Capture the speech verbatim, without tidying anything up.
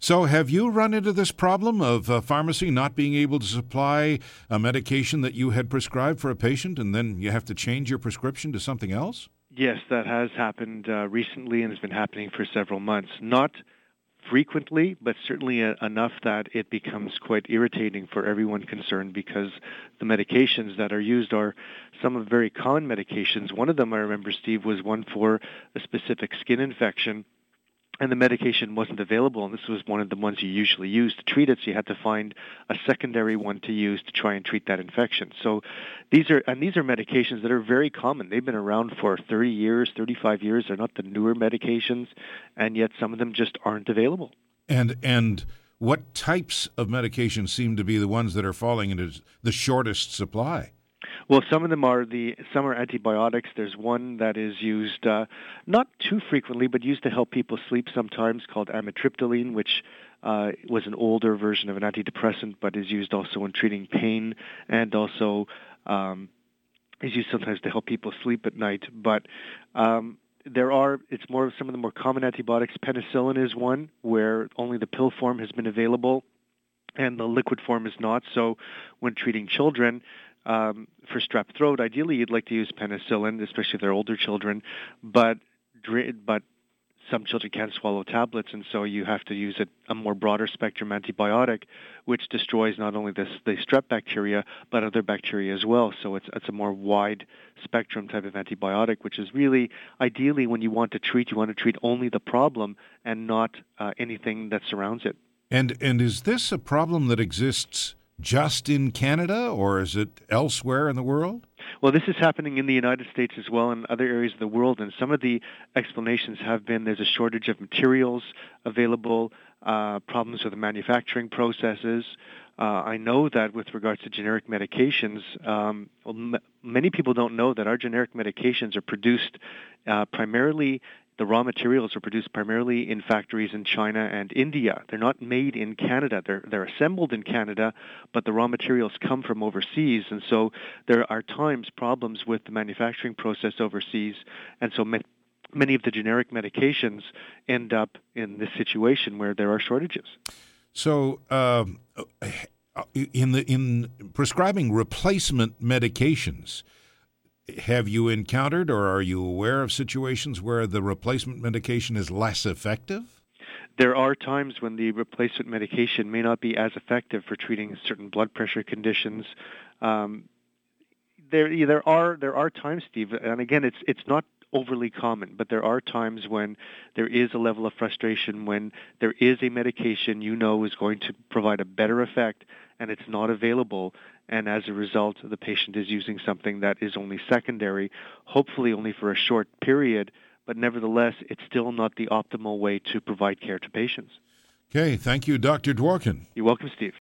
So have you run into this problem of a pharmacy not being able to supply a medication that you had prescribed for a patient, and then you have to change your prescription to something else? Yes, that has happened uh, recently and has been happening for several months. Not frequently, but certainly uh, enough that it becomes quite irritating for everyone concerned, because the medications that are used are some of very common medications. One of them, I remember, Steve, was one for a specific skin infection, and the medication wasn't available, and this was one of the ones you usually use to treat it, so you had to find a secondary one to use to try and treat that infection. So these are, and these are medications that are very common. They've been around for thirty years, thirty-five years. They're not the newer medications, and yet some of them just aren't available. And and what types of medications seem to be the ones that are falling into the shortest supply? Well, some of them are the some are antibiotics. There's one that is used uh, not too frequently, but used to help people sleep sometimes, called amitriptyline, which uh, was an older version of an antidepressant, but is used also in treating pain, and also um, is used sometimes to help people sleep at night. But um, there are it's more some of the more common antibiotics. Penicillin is one where only the pill form has been available, and the liquid form is not. So when treating children Um, for strep throat, ideally you'd like to use penicillin, especially if they're older children, but but some children can't swallow tablets, and so you have to use a, a more broader spectrum antibiotic, which destroys not only this, the strep bacteria, but other bacteria as well. So it's, it's a more wide spectrum type of antibiotic, which is really, ideally, when you want to treat, you want to treat only the problem and not uh, anything that surrounds it. And and is this a problem that exists just in Canada, or is it elsewhere in the world? Well, this is happening in the United States as well, and other areas of the world, and some of the explanations have been there's a shortage of materials available, uh, problems with the manufacturing processes. Uh, I know that with regards to generic medications, um, well, m- many people don't know that our generic medications are produced uh, primarily The raw materials are produced primarily in factories in China and India. They're not made in Canada. They're they're assembled in Canada, but the raw materials come from overseas, and so there are times problems with the manufacturing process overseas, and so ma- many of the generic medications end up in this situation where there are shortages. So, uh, in the in prescribing replacement medications, have you encountered or are you aware of situations where the replacement medication is less effective? There are times when the replacement medication may not be as effective for treating certain blood pressure conditions. Um, there, there are there are times, Steve, and again, it's it's not overly common, but there are times when there is a level of frustration when there is a medication you know is going to provide a better effect and it's not available, and as a result the patient is using something that is only secondary, hopefully only for a short period, but nevertheless it's still not the optimal way to provide care to patients. Okay, thank you, Doctor Dworkin. You're welcome, Steve.